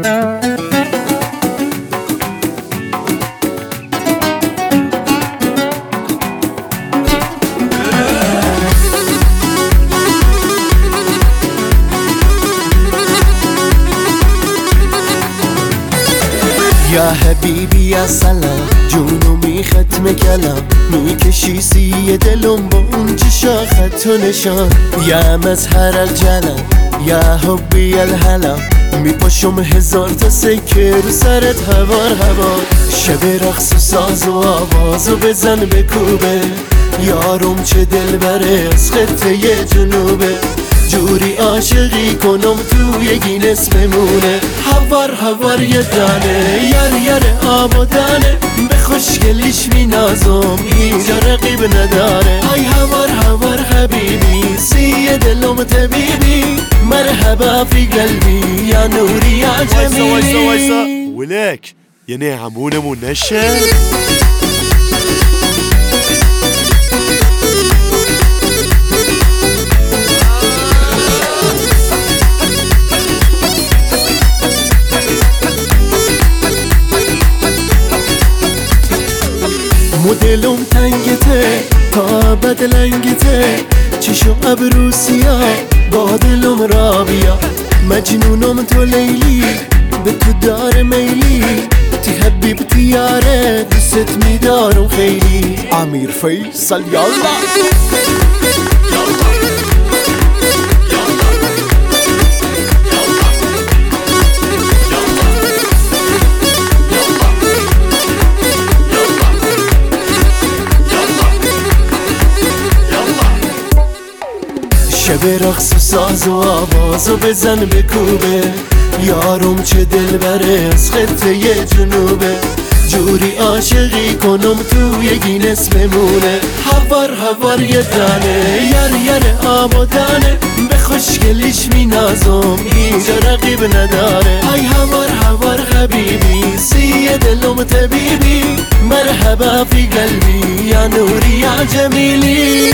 یا حبیبی یا سلام جونو ختم کلم میکشی سی دلم با اون چشا خط و نشان یا مظهر الجلم یا حبی الهلم میپاشم هزار تا سکه رو سرت هوار هوار شب رقص و ساز و آواز و بزن بکوبه یارم چه دل بره از خطه جنوبه جوری عاشقی کنم توی گینس بمونه هوار هوار یه دانه یر آب و دانه به خوشگلیش مینازم اینجا رقیب نداره ای هوار هوار حبیبی سی دلم طبیبی مرحبا فی قلبی یا نوری یا جمیلی ولک یعنی همونمون نشه مدلم تنگته تا بدلنگته چشم ابرو سیاه با دلم رابیا مجنونم تو لیلی به تو دار میلی تی حبیبتی یاره دوست میدارم خیلی امیر فیصل یالا شب رقص و ساز و آواز و بزن بکوبه یارم چه دل بره از خطه جنوبه جوری عاشقی کنم توی گینس بمونه هوار هوار یه دانه یر آب و دانه به خوشگلیش مینازم اینجا رقیب نداره ای هوار هوار حبیبی سی دلم طبیبی مرحبا فی قلبی یا نوری یا جمیلی